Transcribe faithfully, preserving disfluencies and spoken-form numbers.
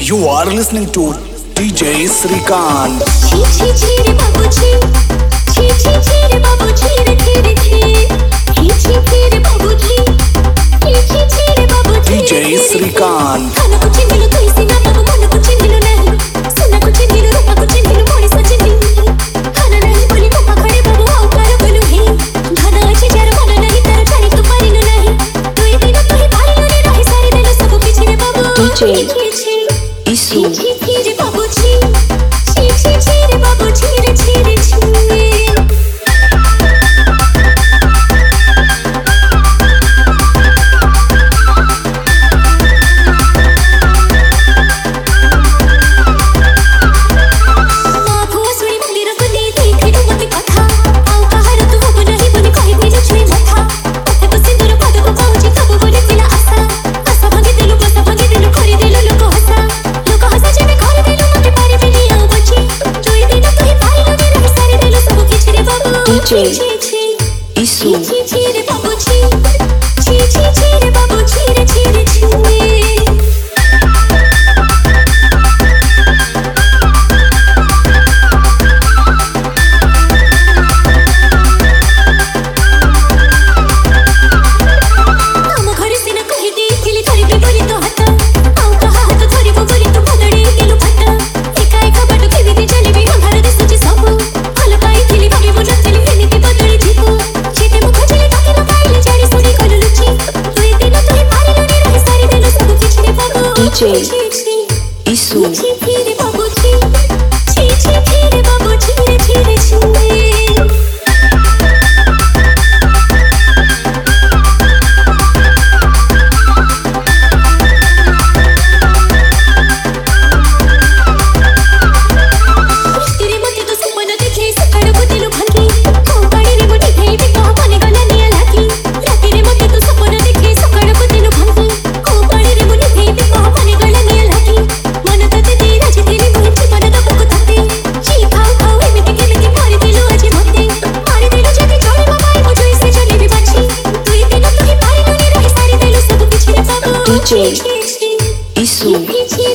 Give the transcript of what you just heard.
You are listening to D J Srikant. Chi chi chi re babu chi, chi chi chi re babu chi re chi re chi, chi chi chi re babu chi, chi chi chi re babu chi. D J Srikant. खाना कुछ मिलो तो इसी ना बाबू मन कुछ मिलो नहीं, सुना कुछ मिलो रूपा कुछ मिलो मोड़ी सच नहीं, खाना नहीं बोली पापा खड़े बाबू आओ करो बोलू ही, खाना अच्छी जरा मन नहीं तेरा जाने तू पारी नो नहीं, तू ये दिन तो ही पारी नो नहीं सारी दिल सब पीछे रे बाबू. D J Isu. Chi chi chi re babu chi, chi chi chi re babu chi re chi re chi. D J Isu. Chi chi re babu chi, chi chi chi re babu chi re chi re chi. D J Isu. Chi chi re babu chi, chi chi chi re babu chi re chi re chi. D J Isu.